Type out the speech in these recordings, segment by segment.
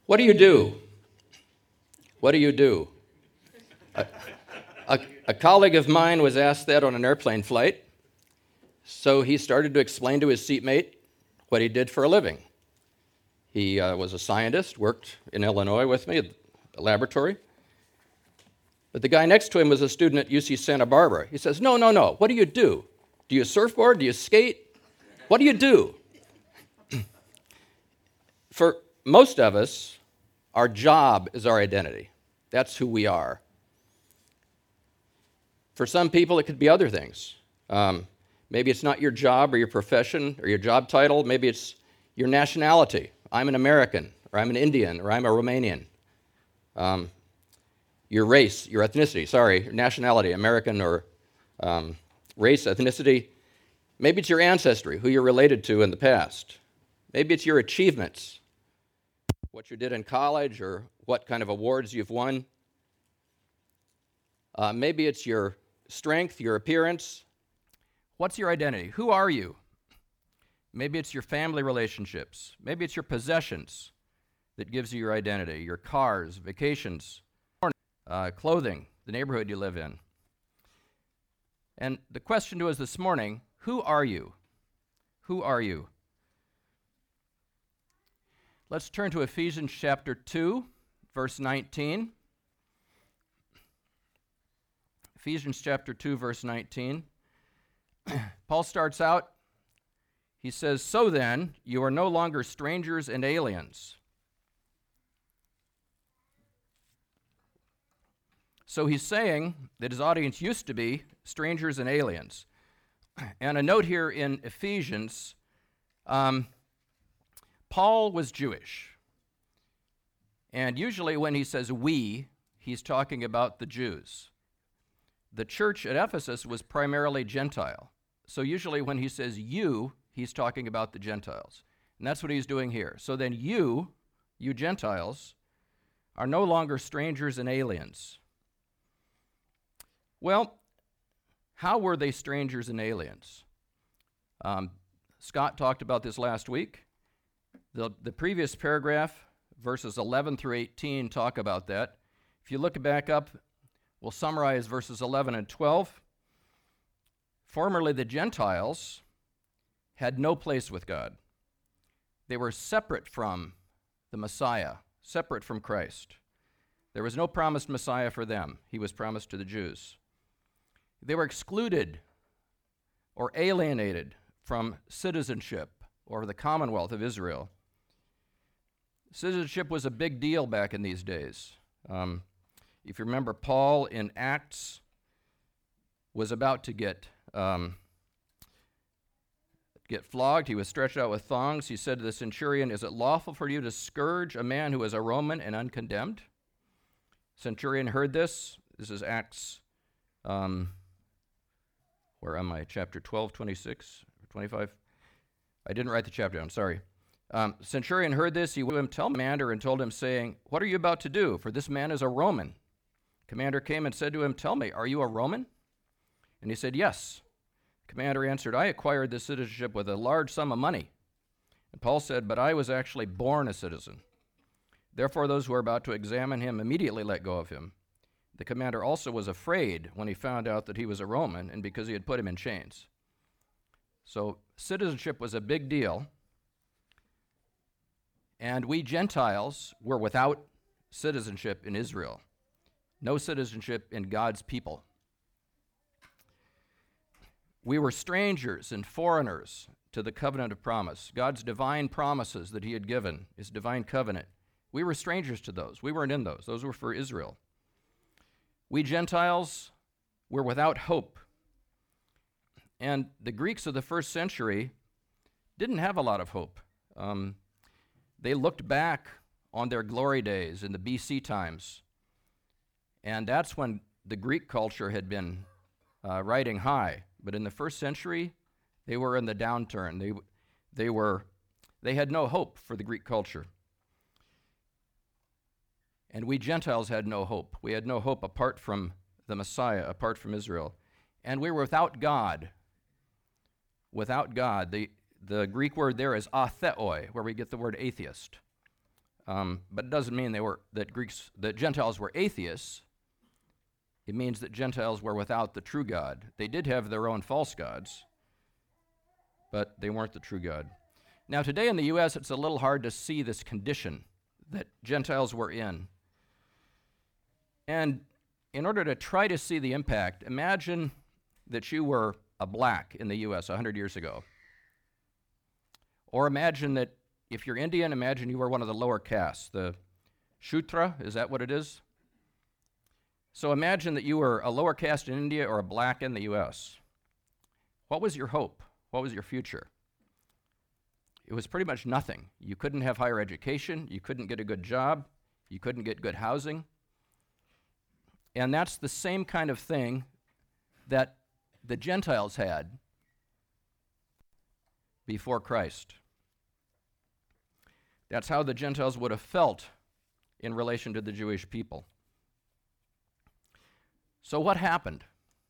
What do you do? What do you do? A colleague of mine was asked that on an airplane flight, so he started to explain to his seatmate what he did for a living. He was a scientist, worked in Illinois with me at the laboratory. But the guy next to him was a student at UC Santa Barbara. He says, no, what do you do? Do you surfboard? Do you skate? What do you do? For most of us, our job is our identity. That's who we are. For some people, it could be other things. Maybe it's not your job or your profession or your job title. Maybe it's your nationality. I'm an American, or I'm an Indian, or I'm a Romanian. Your race, your ethnicity, your nationality, American or race, ethnicity. Maybe it's your ancestry, who you're related to in the past. Maybe it's your achievements, what you did in college or what kind of awards you've won. Maybe it's your strength, your appearance. What's your identity? Who are you? Maybe it's your family relationships. Maybe it's your possessions that gives you your identity, your cars, vacations, clothing, the neighborhood you live in. And the question to us this morning, who are you? Who are you? Let's turn to Ephesians chapter 2, verse 19. Ephesians chapter 2, verse 19. Paul starts out, he says, "So then, you are no longer strangers and aliens." So he's saying that his audience used to be strangers and aliens. And a note here in Ephesians, Paul was Jewish. And usually when he says we, he's talking about the Jews. The church at Ephesus was primarily Gentile. So usually when he says you, he's talking about the Gentiles. And that's what he's doing here. So then you Gentiles, are no longer strangers and aliens. Well, how were they strangers and aliens? Scott talked about this last week. The previous paragraph, verses 11 through 18, talk about that. If you look back up, we'll summarize verses 11 and 12. Formerly, the Gentiles had no place with God. They were separate from the Messiah, separate from Christ. There was no promised Messiah for them. He was promised to the Jews. They were excluded or alienated from citizenship or the Commonwealth of Israel. Citizenship was a big deal back in these days. If you remember, Paul in Acts was about to get flogged. He was stretched out with thongs. He said to the centurion, "Is it lawful for you to scourge a man who is a Roman and uncondemned?" Centurion heard this. This is Acts, where am I? Chapter 12, 26, 25? I didn't write the chapter down, sorry. Centurion heard this. He went to him, tell the commander, and told him, saying, "What are you about to do? For this man is a Roman." Commander came and said to him, "Tell me, are you a Roman?" And he said, "Yes." Commander answered, "I acquired this citizenship with a large sum of money." And Paul said, "But I was actually born a citizen." Therefore, those who were about to examine him immediately let go of him. The commander also was afraid when he found out that he was a Roman, and because he had put him in chains. So citizenship was a big deal. And we Gentiles were without citizenship in Israel. No citizenship in God's people. We were strangers and foreigners to the covenant of promise, God's divine promises that he had given, his divine covenant. We were strangers to those. We weren't in those. Those were for Israel. We Gentiles were without hope. And the Greeks of the first century didn't have a lot of hope. They looked back on their glory days in the BC times, and that's when the Greek culture had been riding high. But in the first century, they were in the downturn. They had no hope for the Greek culture. And we Gentiles had no hope. We had no hope apart from the Messiah, apart from Israel. And we were without God. Without God. The Greek word there is atheoi, where we get the word atheist. but it doesn't mean that Gentiles were atheists. It means that Gentiles were without the true God. They did have their own false gods, but they weren't the true God. Now, today in the U.S., it's a little hard to see this condition that Gentiles were in. And in order to try to see the impact, imagine that you were a black in the U.S. 100 years ago. Or imagine that if you're Indian, imagine you were one of the lower castes, the Shudra, is that what it is? So imagine that you were a lower caste in India or a black in the U.S. What was your hope? What was your future? It was pretty much nothing. You couldn't have higher education. You couldn't get a good job. You couldn't get good housing. And that's the same kind of thing that the Gentiles had before Christ. That's how the Gentiles would have felt in relation to the Jewish people. So what happened?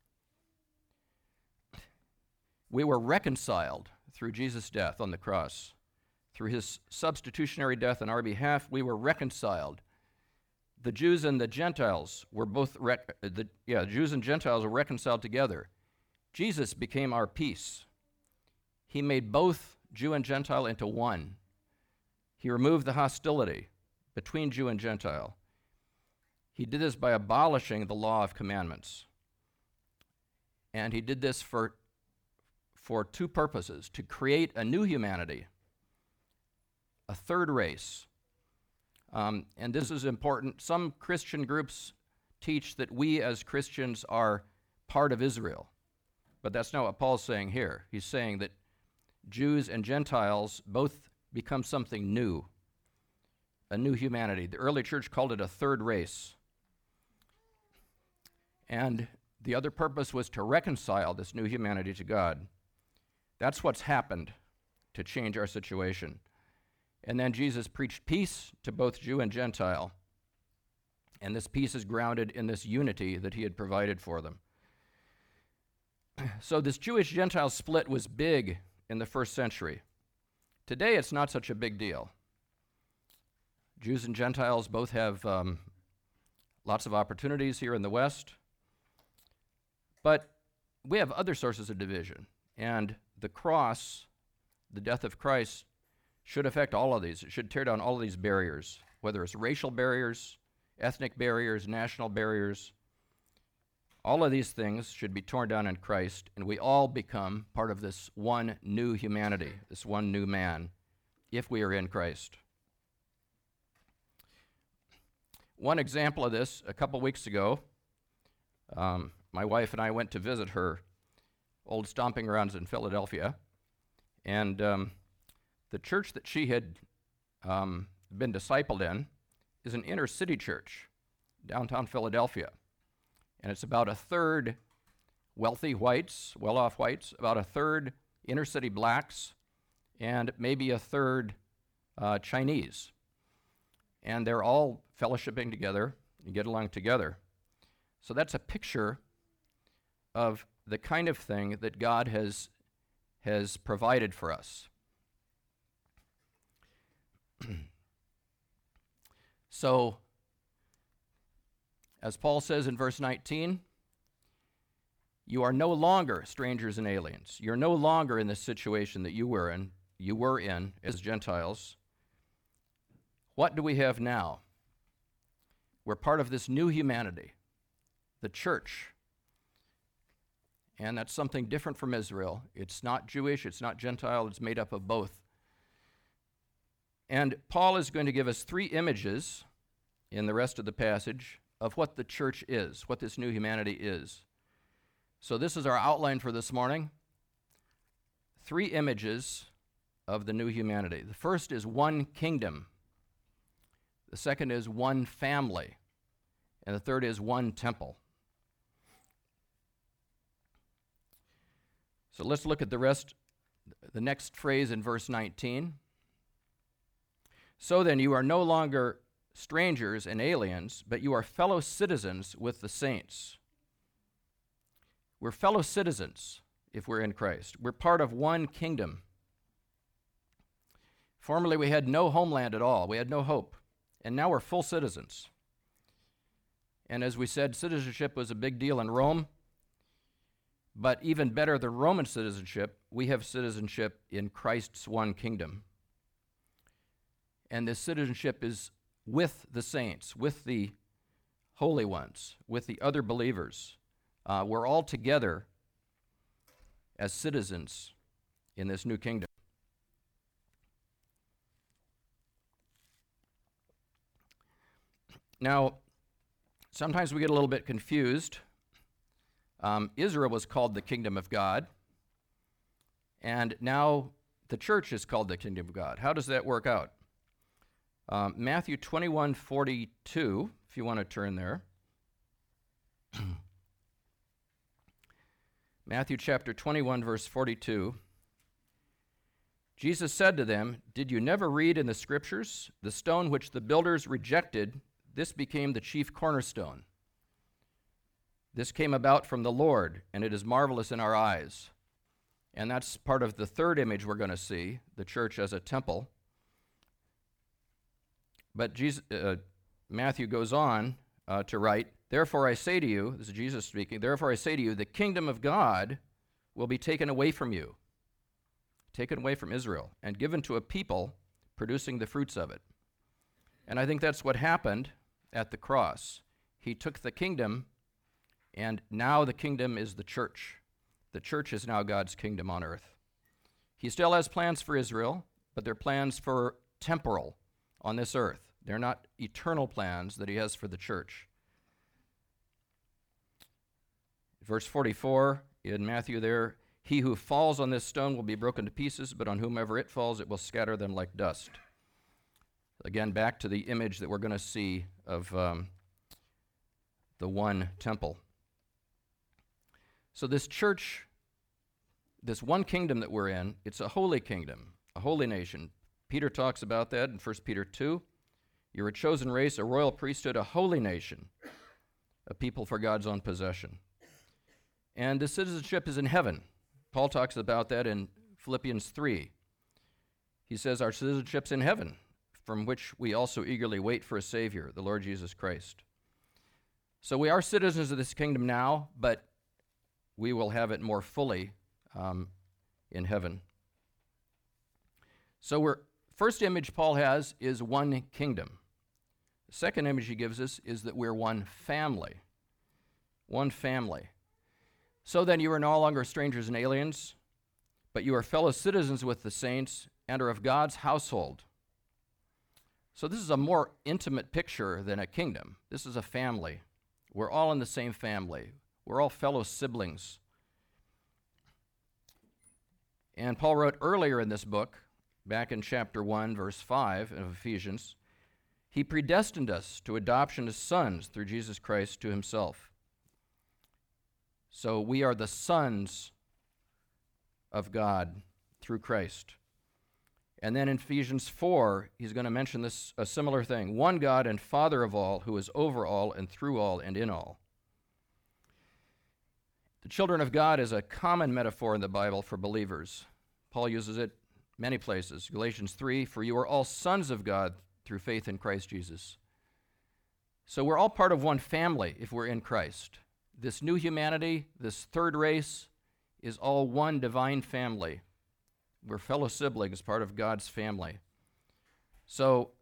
We were reconciled through Jesus' death on the cross. Through his substitutionary death on our behalf, we were reconciled. The Jews and the Gentiles were Jews and Gentiles were reconciled together. Jesus became our peace. He made both Jew and Gentile into one. He removed the hostility between Jew and Gentile. He did this by abolishing the law of commandments. And he did this for two purposes: to create a new humanity, a third race. And this is important. Some Christian groups teach that we as Christians are part of Israel. But that's not what Paul's saying here. He's saying that Jews and Gentiles both become something new, a new humanity. The early church called it a third race. And the other purpose was to reconcile this new humanity to God. That's what's happened to change our situation. And then Jesus preached peace to both Jew and Gentile. And this peace is grounded in this unity that he had provided for them. So this Jewish-Gentile split was big in the first century. Today, it's not such a big deal. Jews and Gentiles both have lots of opportunities here in the West. But we have other sources of division. And the cross, the death of Christ, should affect all of these. It should tear down all of these barriers, whether it's racial barriers, ethnic barriers, national barriers. All of these things should be torn down in Christ, and we all become part of this one new humanity, this one new man, if we are in Christ. One example of this, a couple weeks ago, my wife and I went to visit her old stomping grounds in Philadelphia, and the church that she had been discipled in is an inner city church, downtown Philadelphia. And it's about a third wealthy whites, well-off whites, about a third inner city blacks, and maybe a third Chinese. And they're all fellowshipping together and get along together. So that's a picture of the kind of thing that God has provided for us. So, as Paul says in verse 19, you are no longer strangers and aliens. You're no longer in the situation that you were in as Gentiles. What do we have now? We're part of this new humanity, the church. And that's something different from Israel. It's not Jewish, it's not Gentile, it's made up of both. And Paul is going to give us three images in the rest of the passage of what the church is, what this new humanity is. So this is our outline for this morning. Three images of the new humanity. The first is one kingdom. The second is one family. And the third is one temple. So let's look at the next phrase in verse 19. So then you are no longer strangers and aliens, but you are fellow citizens with the saints. We're fellow citizens if we're in Christ. We're part of one kingdom. Formerly we had no homeland at all. We had no hope. And now we're full citizens. And as we said, citizenship was a big deal in Rome. But even better than Roman citizenship, we have citizenship in Christ's one kingdom. And this citizenship is with the saints, with the holy ones, with the other believers. We're all together as citizens in this new kingdom. Now, sometimes we get a little bit confused. Israel was called the kingdom of God, and now the church is called the kingdom of God. How does that work out? Matthew 21:42, if you want to turn there. Matthew chapter 21, verse 42. Jesus said to them, "Did you never read in the Scriptures, the stone which the builders rejected, this became the chief cornerstone? This came about from the Lord, and it is marvelous in our eyes." And that's part of the third image we're going to see, the church as a temple. But Matthew goes on to write, "Therefore I say to you," this is Jesus speaking, "therefore I say to you, the kingdom of God will be taken away from you," taken away from Israel, "and given to a people producing the fruits of it." And I think that's what happened at the cross. He took the kingdom, and now the kingdom is the church. The church is now God's kingdom on earth. He still has plans for Israel, but they're plans for temporal on this earth. They're not eternal plans that he has for the church. Verse 44 in Matthew there, "He who falls on this stone will be broken to pieces, but on whomever it falls, it will scatter them like dust." Again, back to the image that we're going to see of the one temple. So this church, this one kingdom that we're in, it's a holy kingdom, a holy nation. Peter talks about that in 1 Peter 2. "You're a chosen race, a royal priesthood, a holy nation, a people for God's own possession." And the citizenship is in heaven. Paul talks about that in Philippians 3. He says, "Our citizenship's in heaven, from which we also eagerly wait for a Savior, the Lord Jesus Christ." So we are citizens of this kingdom now, but we will have it more fully in heaven. So first image Paul has is one kingdom. The second image he gives us is that we're one family. One family. "So then you are no longer strangers and aliens, but you are fellow citizens with the saints and are of God's household." So this is a more intimate picture than a kingdom. This is a family. We're all in the same family. We're all fellow siblings. And Paul wrote earlier in this book, back in chapter 1, verse 5 of Ephesians, "He predestined us to adoption as sons through Jesus Christ to himself." So we are the sons of God through Christ. And then in Ephesians 4, he's going to mention a similar thing. "One God and Father of all, who is over all and through all and in all." The children of God is a common metaphor in the Bible for believers. Paul uses it many places. Galatians 3, "For you are all sons of God through faith in Christ Jesus." So we're all part of one family if we're in Christ. This new humanity, this third race, is all one divine family. We're fellow siblings, part of God's family. So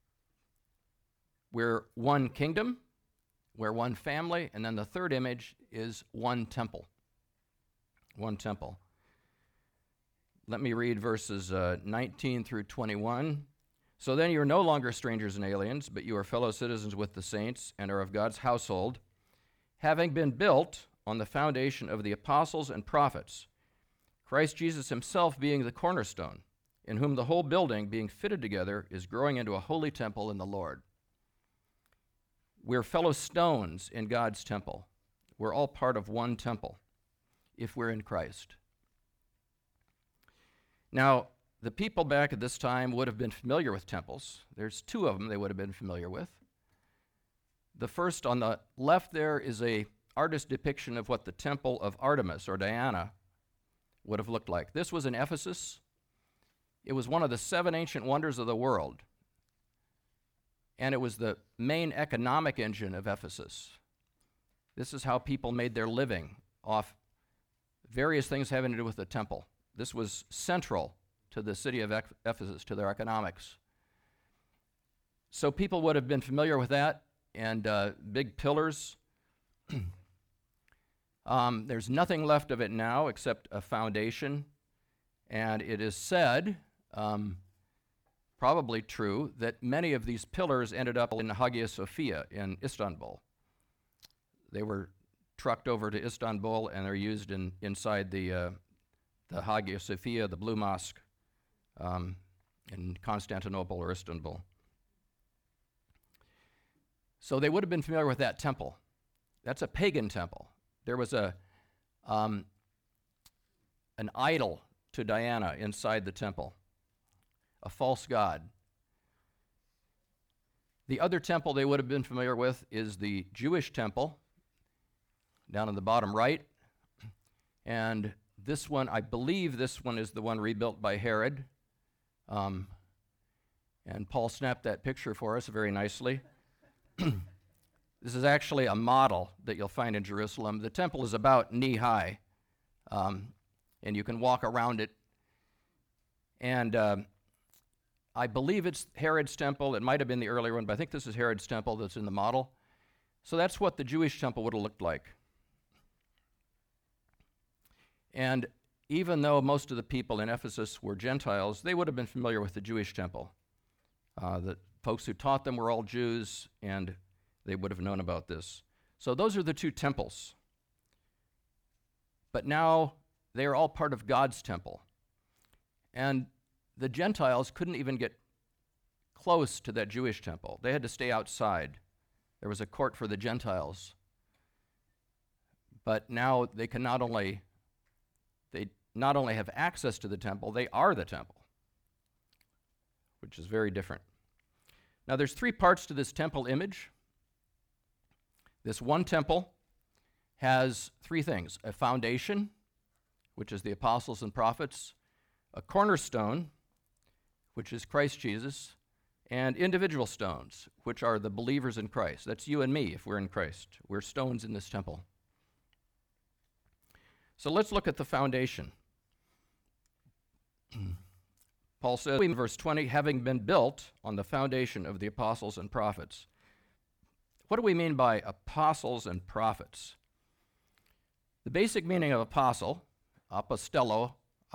we're one kingdom, we're one family, and then the third image is one temple. One temple. Let me read verses 19 through 21. "So then you are no longer strangers and aliens, but you are fellow citizens with the saints and are of God's household, having been built on the foundation of the apostles and prophets, Christ Jesus himself being the cornerstone, in whom the whole building, being fitted together, is growing into a holy temple in the Lord." We're fellow stones in God's temple. We're all part of one temple if we're in Christ. Now, the people back at this time would have been familiar with temples. There's two of them they would have been familiar with. The first on the left there is a artist depiction of what the temple of Artemis or Diana would have looked like. This was in Ephesus. It was one of the 7 ancient wonders of the world. and it was the main economic engine of Ephesus. This is how people made their living off various things having to do with the temple. This was central to the city of Ephesus, to their economics. So people would have been familiar with that, and big pillars. There's nothing left of it now except a foundation, and it is said, probably true, that many of these pillars ended up in Hagia Sophia in Istanbul. They were trucked over to Istanbul, and they're used inside the Hagia Sophia, the Blue Mosque, in Constantinople or Istanbul. So they would have been familiar with that temple. That's a pagan temple. There was an idol to Diana inside the temple, a false god. The other temple they would have been familiar with is the Jewish temple, down in the bottom right. And this one, I believe this one is the one rebuilt by Herod. And Paul snapped that picture for us very nicely. This is actually a model that you'll find in Jerusalem. The temple is about knee-high, and you can walk around it. And I believe it's Herod's temple. It might have been the earlier one, but I think this is Herod's temple that's in the model. So that's what the Jewish temple would have looked like. And even though most of the people in Ephesus were Gentiles, they would have been familiar with the Jewish temple. The folks who taught them were all Jews, and they would have known about this. So those are the two temples. But now they are all part of God's temple. And the Gentiles couldn't even get close to that Jewish temple. They had to stay outside. There was a court for the Gentiles. But now they can not only have access to the temple, they are the temple, which is very different. Now there's three parts to this temple image. This one temple has three things: a foundation, which is the apostles and prophets, a cornerstone, which is Christ Jesus, and individual stones, which are the believers in Christ. That's you and me if we're in Christ. We're stones in this temple. So let's look at the foundation. Paul says in verse 20, having been built on the foundation of the apostles and prophets. What do we mean by apostles and prophets? The basic meaning of apostle, apostelos,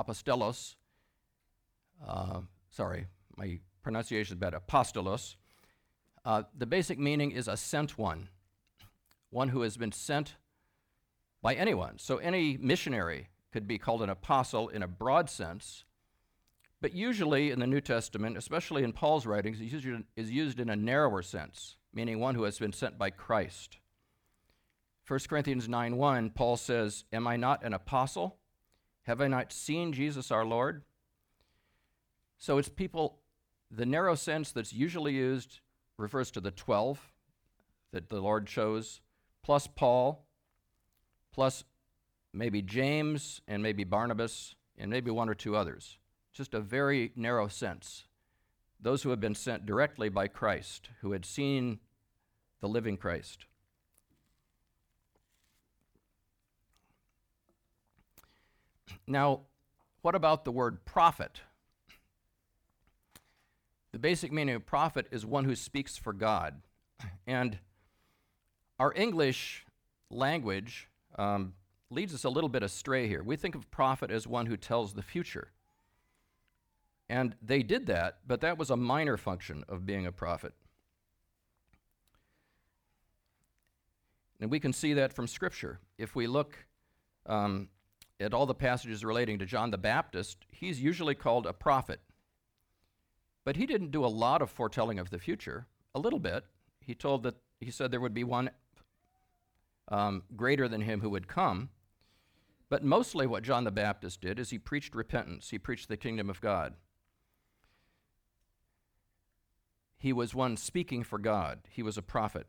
sorry, my pronunciation is bad, apostolos. The basic meaning is a sent one who has been sent by anyone. So any missionary could be called an apostle in a broad sense, but usually in the New Testament, especially in Paul's writings, is used in a narrower sense, meaning one who has been sent by Christ. 1 Corinthians 9:1, Paul says, am I not an apostle? Have I not seen Jesus our Lord? So it's people, the narrow sense that's usually used refers to the 12 that the Lord chose, plus Paul, plus maybe James and maybe Barnabas and maybe one or two others. Just a very narrow sense. Those who have been sent directly by Christ, who had seen the living Christ. Now, what about the word prophet? The basic meaning of prophet is one who speaks for God. And our English language leads us a little bit astray here. We think of prophet as one who tells the future. And they did that, but that was a minor function of being a prophet. And we can see that from Scripture. If we look at all the passages relating to John the Baptist, he's usually called a prophet. But he didn't do a lot of foretelling of the future, a little bit. He said there would be one greater than him who would come. But mostly what John the Baptist did is he preached repentance. He preached the kingdom of God. He was one speaking for God. He was a prophet.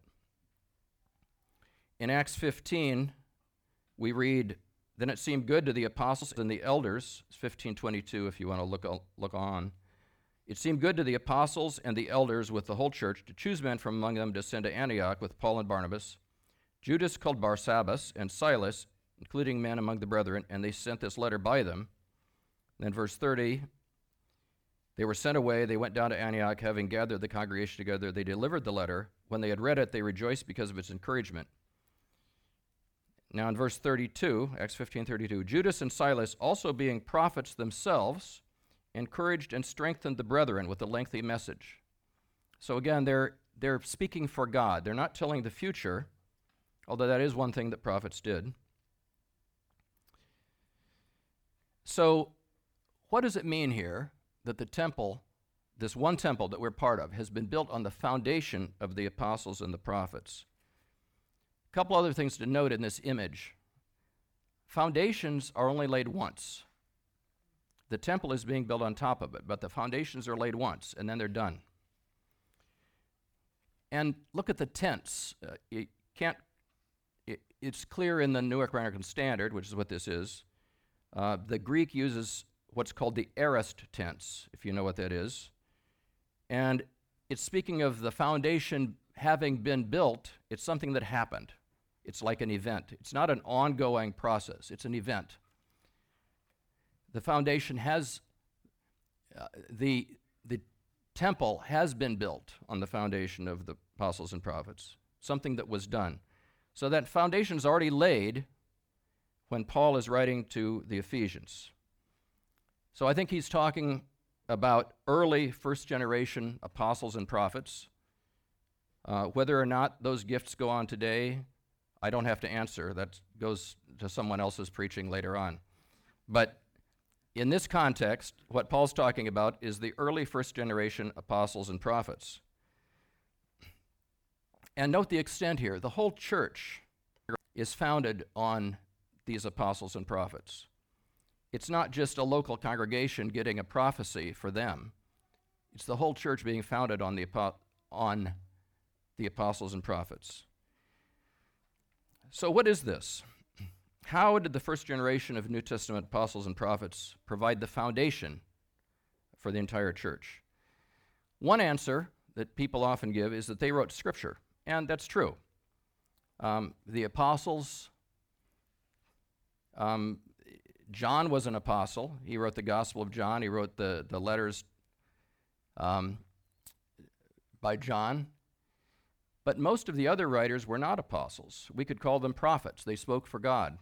In Acts 15, we read, then it seemed good to the apostles and the elders, it's 15:22 if you want to look on. It seemed good to the apostles and the elders with the whole church to choose men from among them to send to Antioch with Paul and Barnabas, Judas called Barsabbas, and Silas, including men among the brethren, and they sent this letter by them. Then verse 30, they were sent away. They went down to Antioch, having gathered the congregation together. They delivered the letter. When they had read it, they rejoiced because of its encouragement. Now in verse 32, Acts 15:32, Judas and Silas, also being prophets themselves, encouraged and strengthened the brethren with a lengthy message. So again, they're speaking for God. They're not telling the future, although that is one thing that prophets did. So what does it mean here that the temple, this one temple that we're part of, has been built on the foundation of the apostles and the prophets? A couple other things to note in this image. Foundations are only laid once. The temple is being built on top of it, but the foundations are laid once, and then they're done. And look at the tents. It's clear in the New American Standard, which is what this is. The Greek uses what's called the aorist tense, if you know what that is. And it's speaking of the foundation having been built. It's something that happened. It's like an event. It's not an ongoing process. It's an event. The foundation has, the temple has been built on the foundation of the apostles and prophets, something that was done. So that foundation is already laid when Paul is writing to the Ephesians. So I think he's talking about early first generation apostles and prophets. Whether or not those gifts go on today, I don't have to answer. That goes to someone else's preaching later on. But in this context, what Paul's talking about is the early first generation apostles and prophets. And note the extent here. The whole church is founded on these apostles and prophets. It's not just a local congregation getting a prophecy for them. It's the whole church being founded on the apostles and prophets. So what is this? How did the first generation of New Testament apostles and prophets provide the foundation for the entire church? One answer that people often give is that they wrote Scripture, and that's true. The apostles, John was an apostle. He wrote the Gospel of John. He wrote the letters by John. But most of the other writers were not apostles. We could call them prophets. They spoke for God.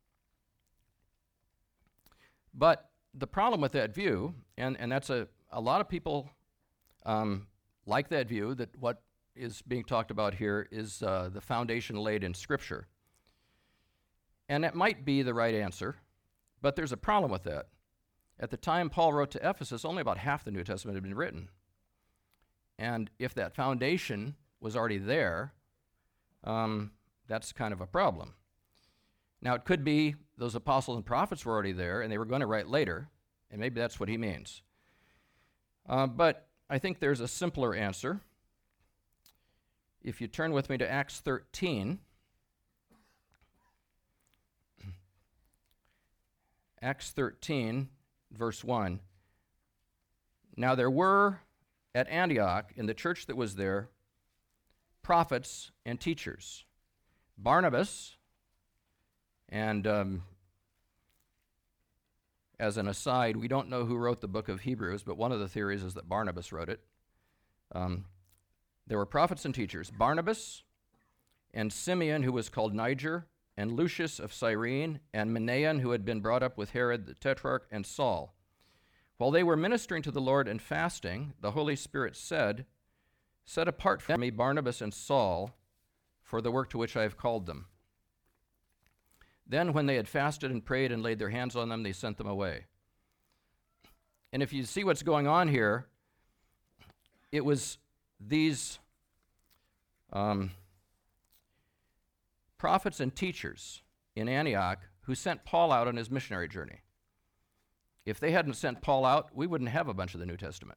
But the problem with that view, and that's a lot of people like that view, that what is being talked about here is the foundation laid in Scripture. And that might be the right answer, but there's a problem with that. At the time Paul wrote to Ephesus, only about half the New Testament had been written. And if that foundation was already there, that's kind of a problem. Now, it could be those apostles and prophets were already there, and they were going to write later, and maybe that's what he means. But I think there's a simpler answer. If you turn with me to Acts 13, Acts 13, verse 1. Now there were at Antioch, in the church that was there, prophets and teachers. Barnabas, and as an aside, we don't know who wrote the book of Hebrews, but one of the theories is that Barnabas wrote it. There were prophets and teachers. Barnabas and Simeon, who was called Niger, and Lucius of Cyrene, and Manaen, who had been brought up with Herod the Tetrarch, and Saul. While they were ministering to the Lord and fasting, the Holy Spirit said, "Set apart for me Barnabas and Saul for the work to which I have called them." Then when they had fasted and prayed and laid their hands on them, they sent them away. And if you see what's going on here, it was these prophets and teachers in Antioch who sent Paul out on his missionary journey. If they hadn't sent Paul out, we wouldn't have a bunch of the New Testament.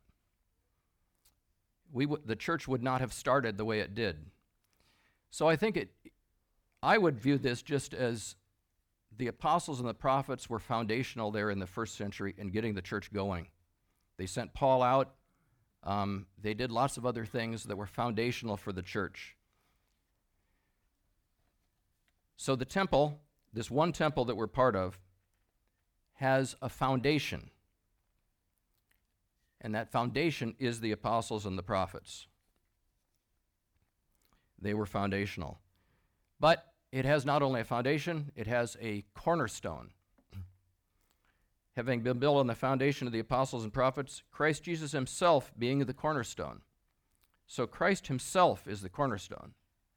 The church would not have started the way it did. So I would view this just as the apostles and the prophets were foundational there in the first century in getting the church going. They sent Paul out. They did lots of other things that were foundational for the church. So the temple, this one temple that we're part of, has a foundation. And that foundation is the apostles and the prophets. They were foundational. But it has not only a foundation, it has a cornerstone. Having been built on the foundation of the apostles and prophets, Christ Jesus himself being the cornerstone. So Christ himself is the cornerstone.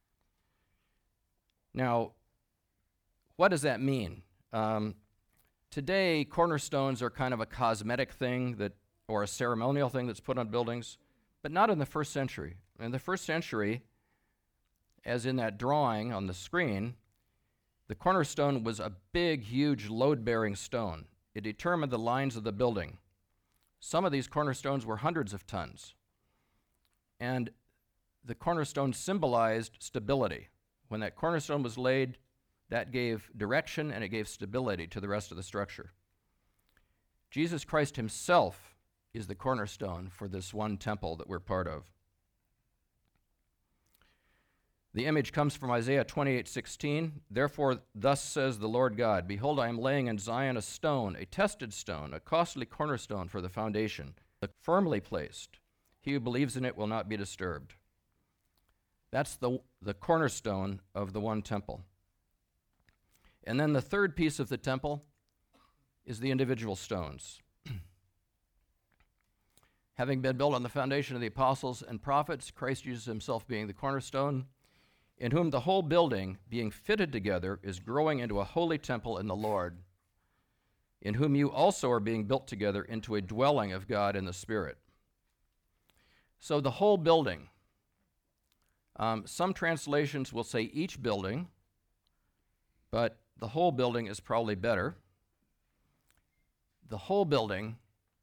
Now, what does that mean? Today, cornerstones are kind of a cosmetic thing or a ceremonial thing that's put on buildings, but not in the first century. In the first century, as in that drawing on the screen, the cornerstone was a big, huge, load-bearing stone. It determined the lines of the building. Some of these cornerstones were hundreds of tons. And the cornerstone symbolized stability. When that cornerstone was laid, that gave direction and it gave stability to the rest of the structure. Jesus Christ himself is the cornerstone for this one temple that we're part of. The image comes from Isaiah 28:16. Therefore, thus says the Lord God, behold, I am laying in Zion a stone, a tested stone, a costly cornerstone for the foundation, firmly placed. He who believes in it will not be disturbed. That's the cornerstone of the one temple. And then the third piece of the temple is the individual stones. Having been built on the foundation of the apostles and prophets, Christ Jesus himself being the cornerstone, in whom the whole building, being fitted together, is growing into a holy temple in the Lord, in whom you also are being built together into a dwelling of God in the Spirit. So the whole building, some translations will say each building, but the whole building is probably better. The whole building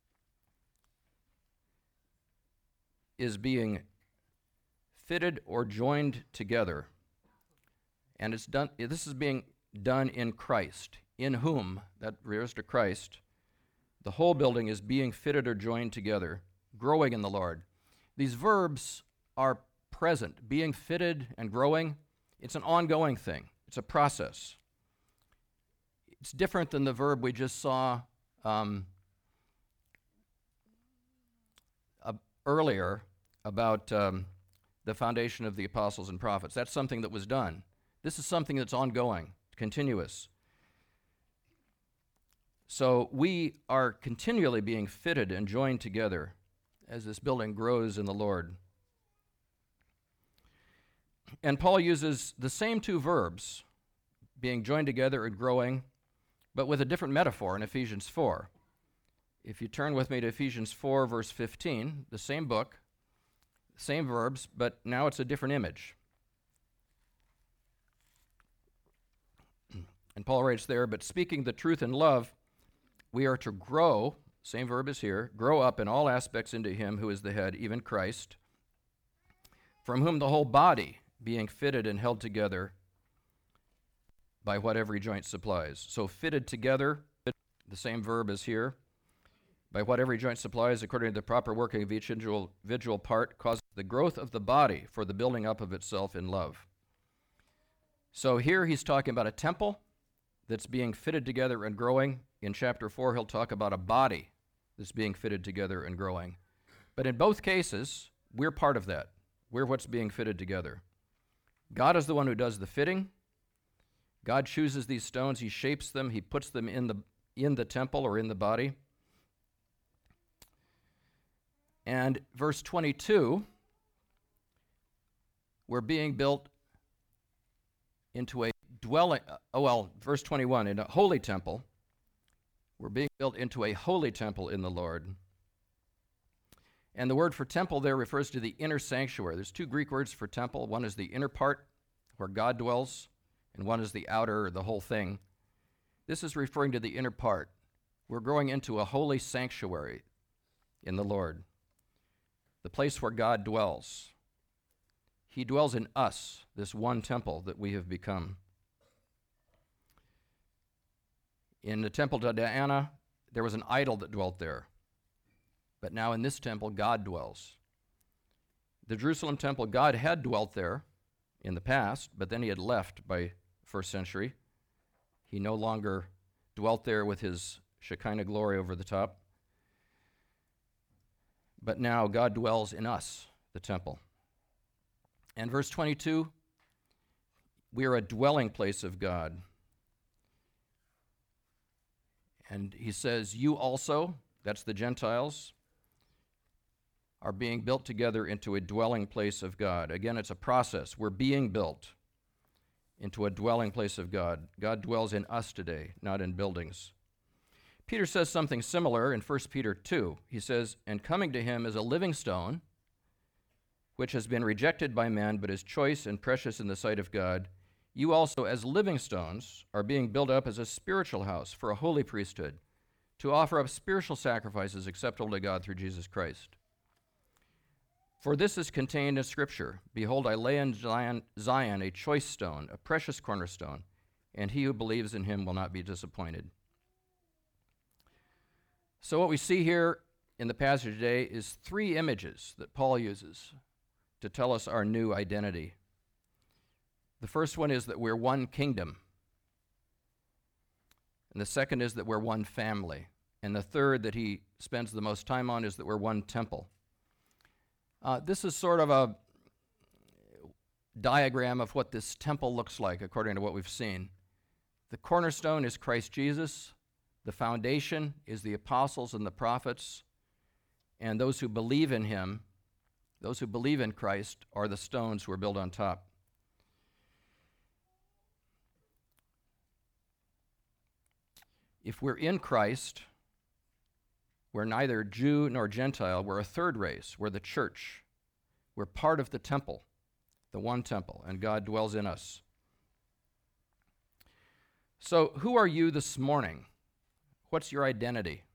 is being fitted or joined together. And this is being done in Christ, in whom, that refers to Christ, the whole building is being fitted or joined together, growing in the Lord. These verbs are present, being fitted and growing. It's an ongoing thing. It's a process. It's different than the verb we just saw earlier about the foundation of the apostles and prophets. That's something that was done. This is something that's ongoing, continuous. So we are continually being fitted and joined together as this building grows in the Lord. And Paul uses the same two verbs, being joined together and growing, but with a different metaphor in Ephesians 4. If you turn with me to Ephesians 4, verse 15, the same book, same verbs, but now it's a different image. And Paul writes there, but speaking the truth in love, we are to grow, same verb as here, grow up in all aspects into him who is the head, even Christ, from whom the whole body, being fitted and held together by what every joint supplies. So fitted together, the same verb as here, by what every joint supplies according to the proper working of each individual part, causes the growth of the body for the building up of itself in love. So here he's talking about a temple that's being fitted together and growing. In chapter 4, he'll talk about a body that's being fitted together and growing. But in both cases, we're part of that. We're what's being fitted together. God is the one who does the fitting. God chooses these stones, he shapes them, he puts them in the temple or in the body. And verse 22, we're being built into a dwelling, verse 21, in a holy temple. We're being built into a holy temple in the Lord. And the word for temple there refers to the inner sanctuary. There's two Greek words for temple. One is the inner part, where God dwells, and one is the outer, or the whole thing. This is referring to the inner part. We're growing into a holy sanctuary in the Lord, the place where God dwells. He dwells in us, this one temple that we have become. In the temple to Diana, there was an idol that dwelt there. but now in this temple God dwells. The Jerusalem temple, God had dwelt there in the past, but then he had left by first century. He no longer dwelt there with his Shekinah glory over the top. But now God dwells in us, the temple. And verse 22, we are a dwelling place of God. And he says, you also, that's the Gentiles, are being built together into a dwelling place of God. Again, it's a process. We're being built into a dwelling place of God. God dwells in us today, not in buildings. Peter says something similar in 1 Peter 2. He says, and coming to him is a living stone, which has been rejected by men, but is choice and precious in the sight of God. You also, as living stones, are being built up as a spiritual house for a holy priesthood, to offer up spiritual sacrifices acceptable to God through Jesus Christ. For this is contained in Scripture. Behold, I lay in Zion a choice stone, a precious cornerstone, and he who believes in him will not be disappointed. So what we see here in the passage today is three images that Paul uses to tell us our new identity. The first one is that we're one kingdom. And the second is that we're one family. And the third that he spends the most time on is that we're one temple. This is sort of a diagram of what this temple looks like according to what we've seen. The cornerstone is Christ Jesus. The foundation is the apostles and the prophets. And those who believe in him, those who believe in Christ, are the stones who are built on top. If we're in Christ, we're neither Jew nor Gentile. We're a third race. We're the church. We're part of the temple, the one temple, and God dwells in us. So who are you this morning? What's your identity?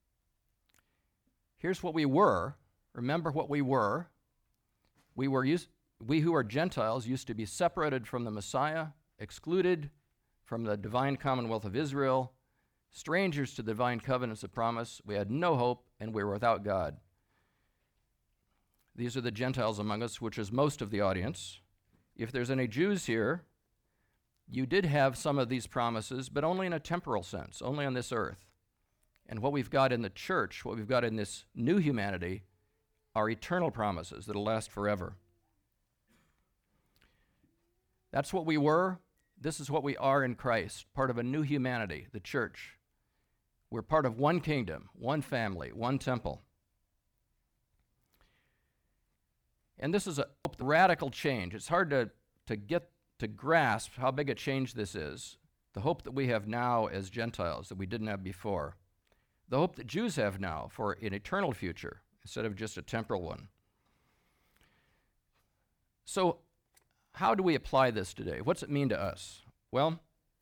Here's what we were. Remember what we were. We who are Gentiles used to be separated from the Messiah, excluded from the divine commonwealth of Israel, strangers to the divine covenants of promise. We had no hope, and we were without God. These are the Gentiles among us, which is most of the audience. If there's any Jews here, you did have some of these promises, but only in a temporal sense, only on this earth. And what we've got in the church, what we've got in this new humanity, are eternal promises that'll last forever. That's what we were. This is what we are in Christ, part of a new humanity, the church. We're part of one kingdom, one family, one temple. And this is a radical change. It's hard to get to grasp how big a change this is. The hope that we have now as Gentiles that we didn't have before. The hope that Jews have now for an eternal future instead of just a temporal one. So how do we apply this today? What's it mean to us? Well,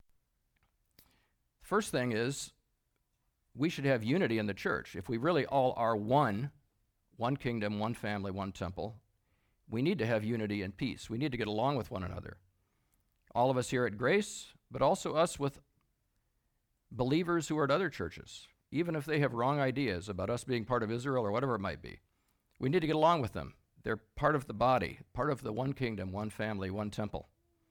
first thing is we should have unity in the church. If we really all are one kingdom, one family, one temple, we need to have unity and peace. We need to get along with one another. All of us here at Grace, but also us with believers who are at other churches, even if they have wrong ideas about us being part of Israel or whatever it might be. We need to get along with them. They're part of the body, part of the one kingdom, one family, one temple.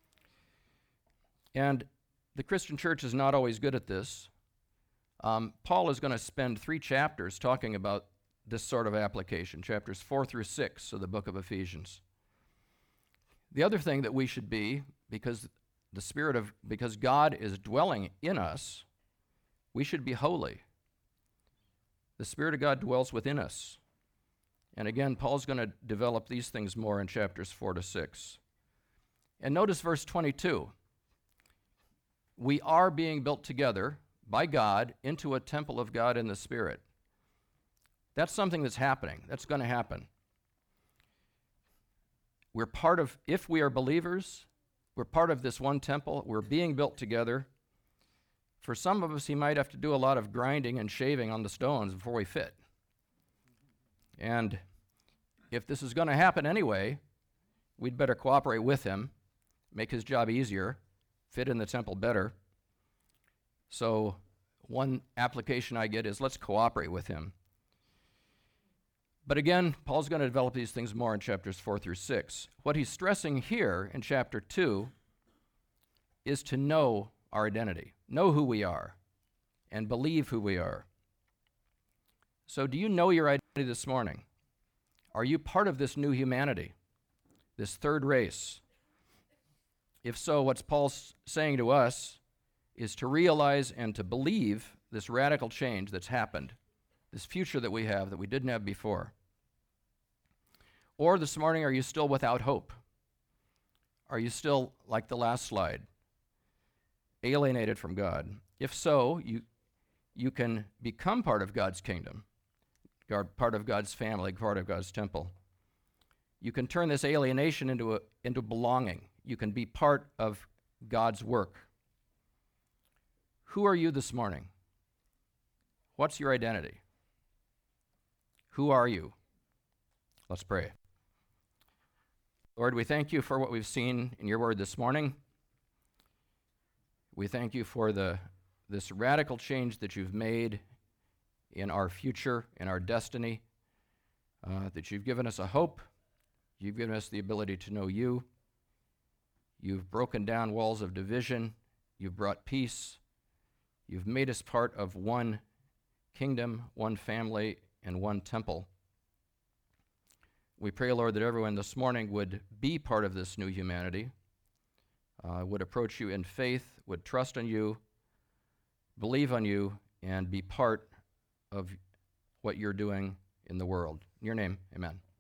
And the Christian church is not always good at this. Paul is going to spend 3 chapters talking about this sort of application, chapters 4 through 6 of the book of Ephesians. The other thing that we should be, because God is dwelling in us, we should be holy. The Spirit of God dwells within us. And again, Paul's going to develop these things more in chapters 4 to 6. And notice verse 22. We are being built together by God into a temple of God in the Spirit. That's something that's happening. That's going to happen. We're part of, if we are believers, we're part of this one temple. We're being built together. For some of us, he might have to do a lot of grinding and shaving on the stones before we fit. And if this is going to happen anyway, we'd better cooperate with him, make his job easier, fit in the temple better. So one application I get is let's cooperate with him. But again, Paul's going to develop these things more in chapters 4 through 6. What he's stressing here in chapter 2 is to know our identity, know who we are, and believe who we are. So do you know your identity this morning? Are you part of this new humanity, this third race? If so, what's Paul saying to us is to realize and to believe this radical change that's happened, this future that we have that we didn't have before. Or this morning, are you still without hope? Are you still, like the last slide, alienated from God? If so, you can become part of God's kingdom, part of God's family, part of God's temple. You can turn this alienation into belonging. You can be part of God's work. Who are you this morning? What's your identity? Who are you? Let's pray. Lord, we thank you for what we've seen in your word this morning. We thank you for this radical change that you've made in our future, in our destiny, that you've given us a hope. You've given us the ability to know you. You've broken down walls of division. You've brought peace. You've made us part of one kingdom, one family, and one temple. We pray, Lord, that everyone this morning would be part of this new humanity, would approach you in faith, would trust in you, believe on you, and be part of what you're doing in the world. In your name, amen.